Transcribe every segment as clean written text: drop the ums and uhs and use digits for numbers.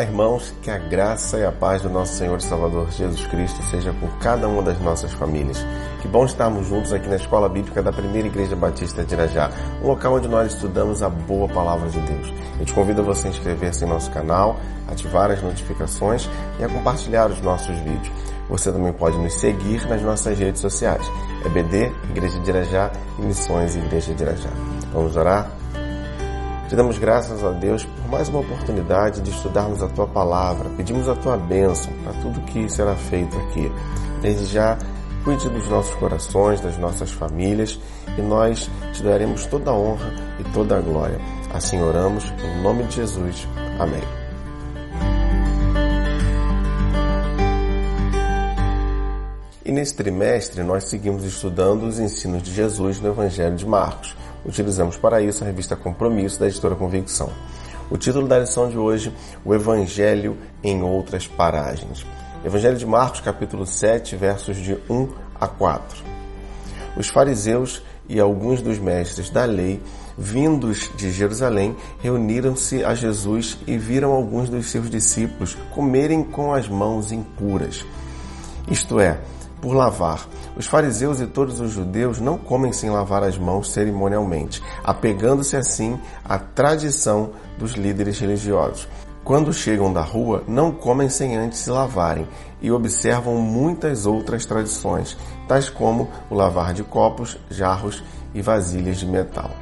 Olá, irmãos, que a graça e a paz do nosso Senhor e Salvador Jesus Cristo seja por cada uma das nossas famílias. Que bom estarmos juntos aqui na Escola Bíblica da Primeira Igreja Batista de Irajá, um local onde nós estudamos a boa palavra de Deus. Eu te convido a você inscrever-se em nosso canal, ativar as notificações e a compartilhar os nossos vídeos. Você também pode nos seguir nas nossas redes sociais, EBD, Igreja de Irajá e Missões Igreja de Irajá. Vamos orar? Te damos graças a Deus por mais uma oportunidade de estudarmos a Tua Palavra. Pedimos a Tua bênção para tudo que será feito aqui. Desde já, cuide dos nossos corações, das nossas famílias, e nós te daremos toda a honra e toda a glória. Assim oramos, em nome de Jesus. Amém. E nesse trimestre nós seguimos estudando os ensinos de Jesus no Evangelho de Marcos. Utilizamos para isso a revista Compromisso da editora Convicção. O título da lição de hoje, o Evangelho em outras paragens. Evangelho de Marcos, capítulo 7, versos de 1 a 4. Os fariseus e alguns dos mestres da lei, vindos de Jerusalém, reuniram-se a Jesus e viram alguns dos seus discípulos comerem com as mãos impuras, isto é, por lavar. Os fariseus e todos os judeus não comem sem lavar as mãos cerimonialmente, apegando-se assim à tradição dos líderes religiosos. Quando chegam da rua, não comem sem antes se lavarem e observam muitas outras tradições, tais como o lavar de copos, jarros e vasilhas de metal.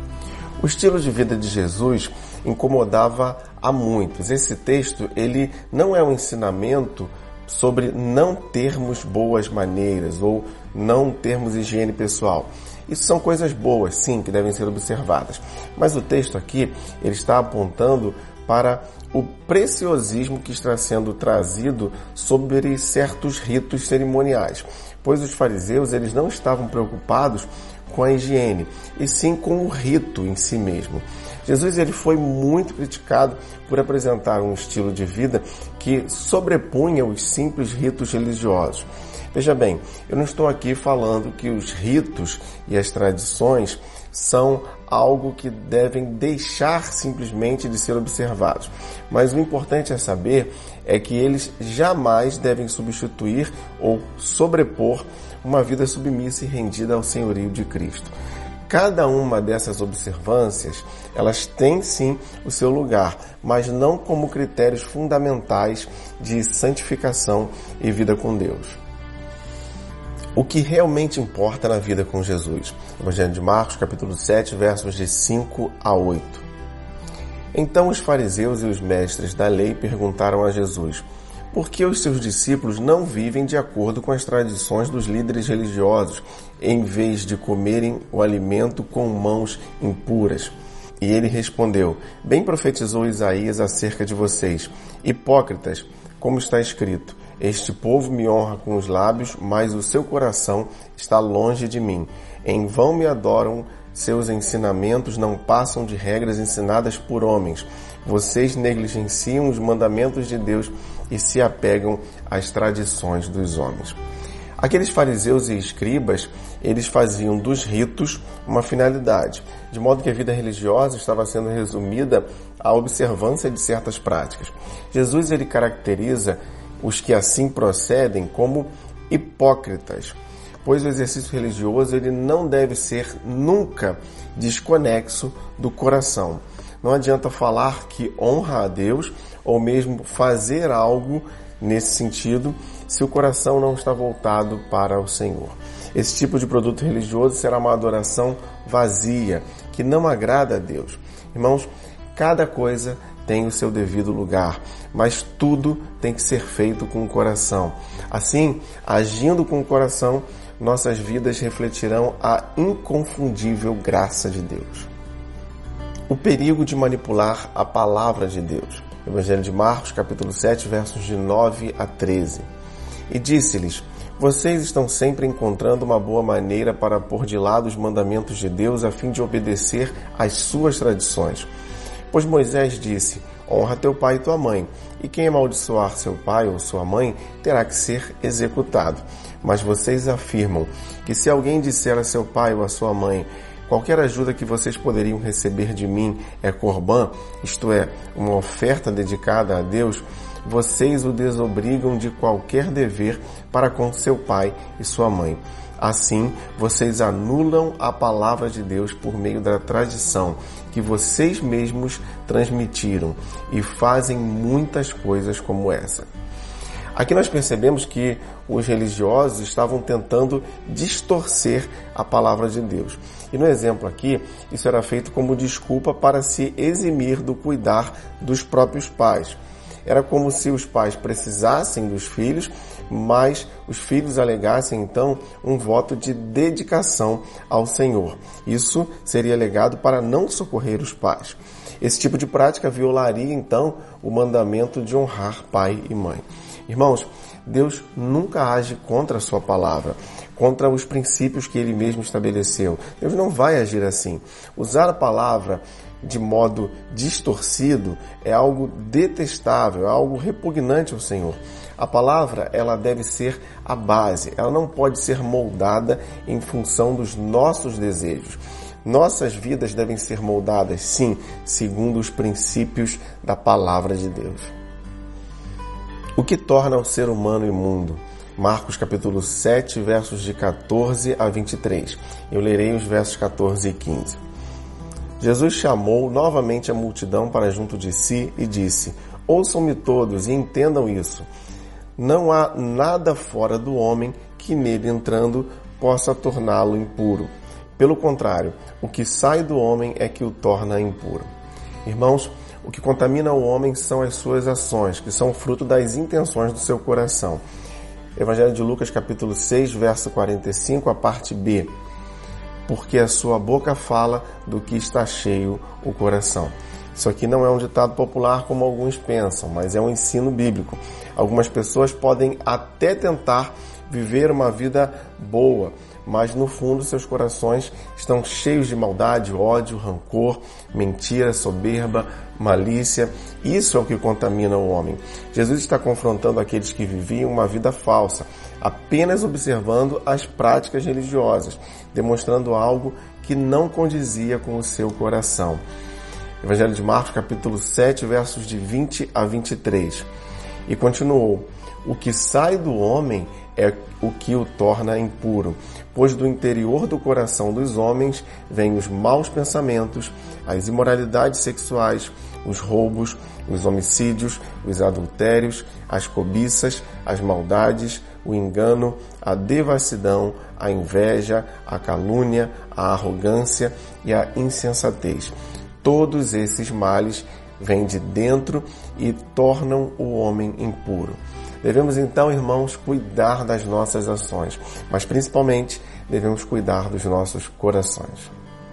O estilo de vida de Jesus incomodava a muitos. Esse texto, ele não é um ensinamento sobre não termos boas maneiras ou não termos higiene pessoal. Isso são coisas boas, sim, que devem ser observadas. Mas o texto aqui, ele está apontando para o preciosismo que está sendo trazido sobre certos ritos cerimoniais. Pois os fariseus, eles não estavam preocupados com a higiene, e sim com o rito em si mesmo. Jesus, ele foi muito criticado por apresentar um estilo de vida que sobrepunha os simples ritos religiosos. Veja bem, eu não estou aqui falando que os ritos e as tradições são algo que devem deixar simplesmente de ser observados. Mas o importante a saber é que eles jamais devem substituir ou sobrepor uma vida submissa e rendida ao senhorio de Cristo. Cada uma dessas observâncias, elas têm sim o seu lugar, mas não como critérios fundamentais de santificação e vida com Deus. O que realmente importa na vida com Jesus? Evangelho de Marcos, capítulo 7, versos de 5 a 8. Então os fariseus e os mestres da lei perguntaram a Jesus: por que os seus discípulos não vivem de acordo com as tradições dos líderes religiosos, em vez de comerem o alimento com mãos impuras? E ele respondeu: bem profetizou Isaías acerca de vocês, hipócritas, como está escrito: este povo me honra com os lábios, mas o seu coração está longe de mim. Em vão me adoram, seus ensinamentos não passam de regras ensinadas por homens. Vocês negligenciam os mandamentos de Deus e se apegam às tradições dos homens. Aqueles fariseus e escribas, eles faziam dos ritos uma finalidade, de modo que a vida religiosa estava sendo resumida à observância de certas práticas. Jesus, ele caracteriza os que assim procedem como hipócritas, pois o exercício religioso, ele não deve ser nunca desconexo do coração. Não adianta falar que honra a Deus ou mesmo fazer algo nesse sentido se o coração não está voltado para o Senhor. Esse tipo de produto religioso será uma adoração vazia, que não agrada a Deus. Irmãos, cada coisa tem o seu devido lugar, mas tudo tem que ser feito com o coração. Assim, agindo com o coração, nossas vidas refletirão a inconfundível graça de Deus. O perigo de manipular a palavra de Deus. Evangelho de Marcos, capítulo 7, versos de 9 a 13. E disse-lhes: vocês estão sempre encontrando uma boa maneira para pôr de lado os mandamentos de Deus a fim de obedecer às suas tradições. Pois Moisés disse: honra teu pai e tua mãe, e quem amaldiçoar seu pai ou sua mãe terá que ser executado. Mas vocês afirmam que se alguém disser a seu pai ou a sua mãe: Qualquer ajuda que vocês poderiam receber de mim é Corban, isto é, uma oferta dedicada a Deus, vocês o desobrigam de qualquer dever para com seu pai e sua mãe. Assim, vocês anulam a palavra de Deus por meio da tradição que vocês mesmos transmitiram e fazem muitas coisas como essa. Aqui nós percebemos que os religiosos estavam tentando distorcer a palavra de Deus. E no exemplo aqui, isso era feito como desculpa para se eximir do cuidar dos próprios pais. Era como se os pais precisassem dos filhos, mas os filhos alegassem então um voto de dedicação ao Senhor. Isso seria alegado para não socorrer os pais. Esse tipo de prática violaria então o mandamento de honrar pai e mãe. Irmãos, Deus nunca age contra a sua palavra, contra os princípios que Ele mesmo estabeleceu. Deus não vai agir assim. Usar a palavra de modo distorcido é algo detestável, é algo repugnante ao Senhor. A palavra, ela deve ser a base, ela não pode ser moldada em função dos nossos desejos. Nossas vidas devem ser moldadas, sim, segundo os princípios da palavra de Deus. O que torna o ser humano imundo? Marcos capítulo 7, versos de 14 a 23. Eu lerei os versos 14 e 15. Jesus chamou novamente a multidão para junto de si e disse: ouçam-me todos e entendam isso. Não há nada fora do homem que nele entrando possa torná-lo impuro. Pelo contrário, o que sai do homem é que o torna impuro. Irmãos, o que contamina o homem são as suas ações, que são fruto das intenções do seu coração. Evangelho de Lucas, capítulo 6, verso 45, a parte B. Porque a sua boca fala do que está cheio o coração. Isso aqui não é um ditado popular como alguns pensam, mas é um ensino bíblico. Algumas pessoas podem até tentar viver uma vida boa, mas no fundo seus corações estão cheios de maldade, ódio, rancor, mentira, soberba, malícia. Isso é o que contamina o homem. Jesus está confrontando aqueles que viviam uma vida falsa, apenas observando as práticas religiosas, demonstrando algo que não condizia com o seu coração. Evangelho de Marcos, capítulo 7, versos de 20 a 23. E continuou: o que sai do homem é o que o torna impuro, pois do interior do coração dos homens vêm os maus pensamentos, as imoralidades sexuais, os roubos, os homicídios, os adultérios, as cobiças, as maldades, o engano, a devassidão, a inveja, a calúnia, a arrogância e a insensatez. Todos esses males vêm de dentro e tornam o homem impuro. Devemos então, irmãos, cuidar das nossas ações, mas principalmente devemos cuidar dos nossos corações.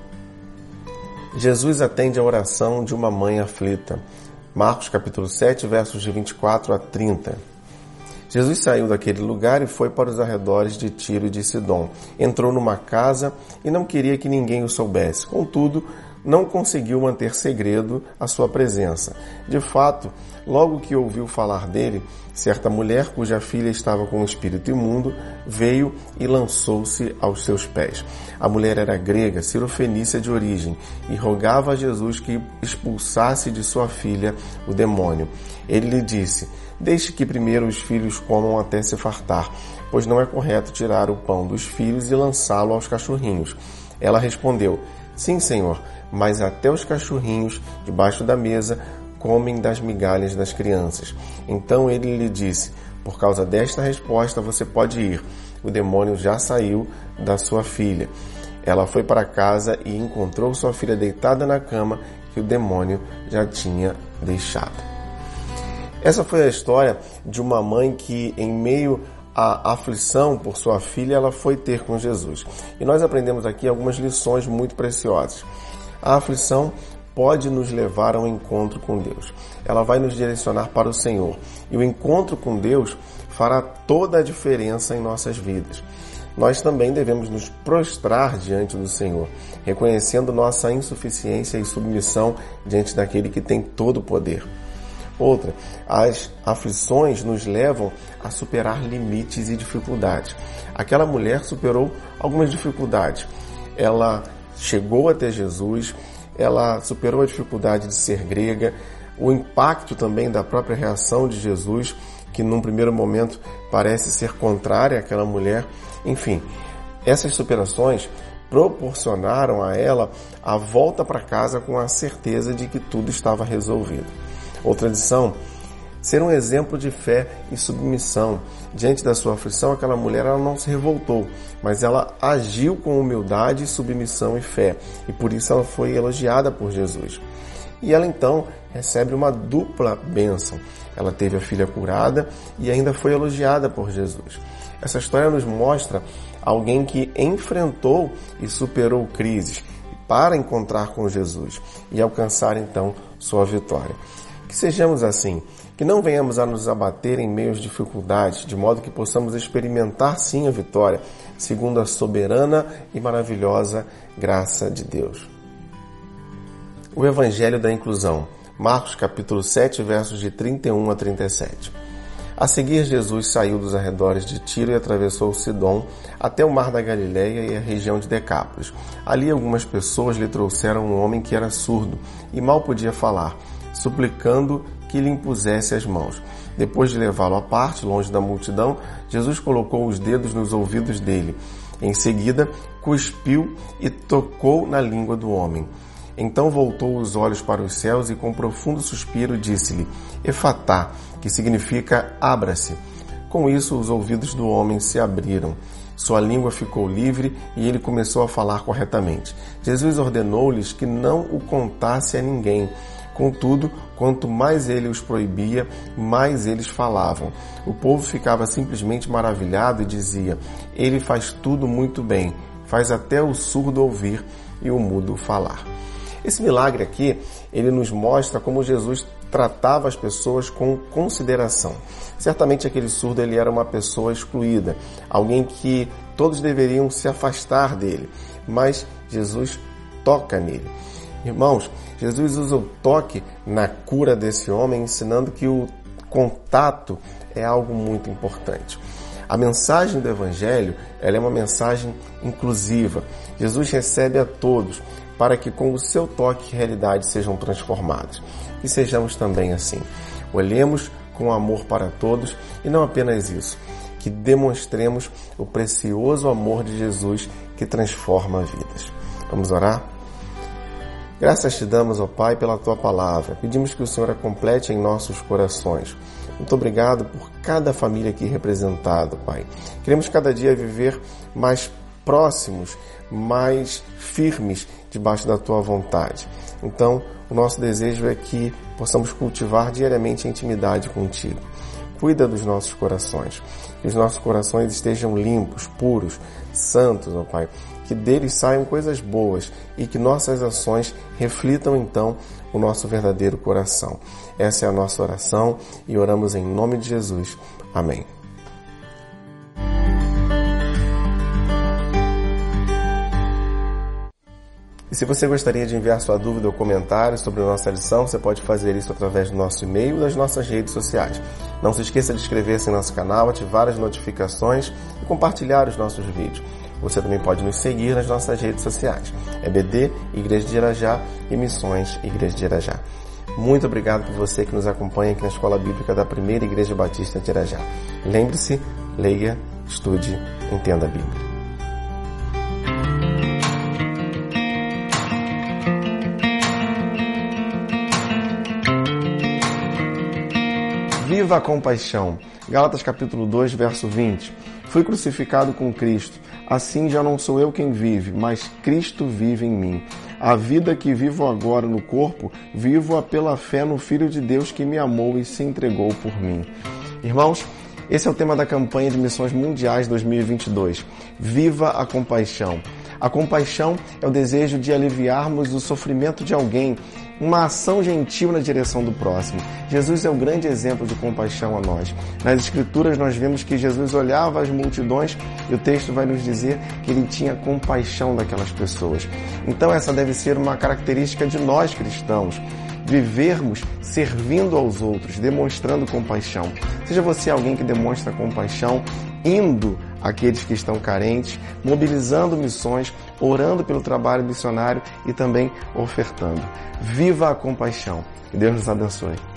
Jesus atende a oração de uma mãe aflita. Marcos capítulo 7, versos de 24 a 30. Jesus saiu daquele lugar e foi para os arredores de Tiro e de Sidom. Entrou numa casa e não queria que ninguém o soubesse. Contudo, não conseguiu manter segredo a sua presença. De fato, logo que ouviu falar dele, certa mulher cuja filha estava com um espírito imundo veio e lançou-se aos seus pés. A mulher era grega, cirofenícia de origem, e rogava a Jesus que expulsasse de sua filha o demônio. Ele lhe disse: deixe que primeiro os filhos comam até se fartar, pois não é correto tirar o pão dos filhos e lançá-lo aos cachorrinhos. Ela respondeu: sim, Senhor, mas até os cachorrinhos debaixo da mesa comem das migalhas das crianças. Então ele lhe disse: por causa desta resposta você pode ir. O demônio já saiu da sua filha. Ela foi para casa e encontrou sua filha deitada na cama que o demônio já tinha deixado. Essa foi a história de uma mãe que, em meio à aflição por sua filha, ela foi ter com Jesus. E nós aprendemos aqui algumas lições muito preciosas. A aflição pode nos levar a um encontro com Deus. Ela vai nos direcionar para o Senhor. E o encontro com Deus fará toda a diferença em nossas vidas. Nós também devemos nos prostrar diante do Senhor, reconhecendo nossa insuficiência e submissão diante daquele que tem todo o poder. Outra, as aflições nos levam a superar limites e dificuldades. Aquela mulher superou algumas dificuldades. Ela chegou até Jesus, ela superou a dificuldade de ser grega, o impacto também da própria reação de Jesus, que num primeiro momento parece ser contrária àquela mulher. Enfim, essas superações proporcionaram a ela a volta para casa com a certeza de que tudo estava resolvido. Outra lição: ser um exemplo de fé e submissão. Diante da sua aflição, aquela mulher ela não se revoltou, mas ela agiu com humildade, submissão e fé. E por isso ela foi elogiada por Jesus. E ela então recebe uma dupla bênção. Ela teve a filha curada e ainda foi elogiada por Jesus. Essa história nos mostra alguém que enfrentou e superou crises para encontrar com Jesus e alcançar então sua vitória. Que sejamos assim, que não venhamos a nos abater em meio às dificuldades, de modo que possamos experimentar sim a vitória, segundo a soberana e maravilhosa graça de Deus. O Evangelho da Inclusão, Marcos capítulo 7, versos de 31 a 37. A seguir, Jesus saiu dos arredores de Tiro e atravessou Sidom até o mar da Galileia e a região de Decápolis. Ali algumas pessoas lhe trouxeram um homem que era surdo e mal podia falar, suplicando que lhe impusesse as mãos. Depois de levá-lo à parte, longe da multidão, Jesus colocou os dedos nos ouvidos dele. Em seguida, cuspiu e tocou na língua do homem. Então voltou os olhos para os céus e com profundo suspiro disse-lhe: Efatá, que significa abra-se. Com isso, os ouvidos do homem se abriram. Sua língua ficou livre e ele começou a falar corretamente. Jesus ordenou-lhes que não o contasse a ninguém. Contudo, quanto mais ele os proibia, mais eles falavam. O povo ficava simplesmente maravilhado e dizia: Ele faz tudo muito bem, faz até o surdo ouvir e o mudo falar. Esse milagre aqui, ele nos mostra como Jesus tratava as pessoas com consideração. Certamente aquele surdo ele era uma pessoa excluída, alguém que todos deveriam se afastar dele, mas Jesus toca nele. Irmãos, Jesus usa o toque na cura desse homem, ensinando que o contato é algo muito importante. A mensagem do Evangelho ela é uma mensagem inclusiva. Jesus recebe a todos, para que com o seu toque realidades sejam transformadas. E sejamos também assim. Olhemos com amor para todos e não apenas isso, que demonstremos o precioso amor de Jesus que transforma vidas. Vamos orar? Graças te damos, ó Pai, pela Tua palavra. Pedimos que o Senhor a complete em nossos corações. Muito obrigado por cada família aqui representada, Pai. Queremos cada dia viver mais próximos, mais firmes debaixo da Tua vontade. Então, o nosso desejo é que possamos cultivar diariamente a intimidade contigo. Cuida dos nossos corações, que os nossos corações estejam limpos, puros, santos, ó Pai, que deles saiam coisas boas e que nossas ações reflitam então o nosso verdadeiro coração. Essa é a nossa oração e oramos em nome de Jesus. Amém. E se você gostaria de enviar sua dúvida ou comentário sobre a nossa lição, você pode fazer isso através do nosso e-mail ou das nossas redes sociais. Não se esqueça de inscrever-se em nosso canal, ativar as notificações e compartilhar os nossos vídeos. Você também pode nos seguir nas nossas redes sociais. EBD, Igreja de Irajá e Missões Igreja de Irajá. Muito obrigado por você que nos acompanha aqui na Escola Bíblica da Primeira Igreja Batista de Irajá. Lembre-se, leia, estude, entenda a Bíblia. Viva a compaixão. Gálatas capítulo 2, verso 20. Fui crucificado com Cristo. Assim já não sou eu quem vive, mas Cristo vive em mim. A vida que vivo agora no corpo, vivo-a pela fé no Filho de Deus que me amou e se entregou por mim. Irmãos, esse é o tema da campanha de Missões Mundiais 2022. Viva a compaixão. A compaixão é o desejo de aliviarmos o sofrimento de alguém, uma ação gentil na direção do próximo. Jesus é o grande exemplo de compaixão a nós. Nas Escrituras nós vemos que Jesus olhava as multidões e o texto vai nos dizer que ele tinha compaixão daquelas pessoas. Então essa deve ser uma característica de nós cristãos. Vivermos servindo aos outros, demonstrando compaixão. Seja você alguém que demonstra compaixão indo àqueles que estão carentes, mobilizando missões, orando pelo trabalho missionário e também ofertando. Viva a compaixão. Que Deus nos abençoe.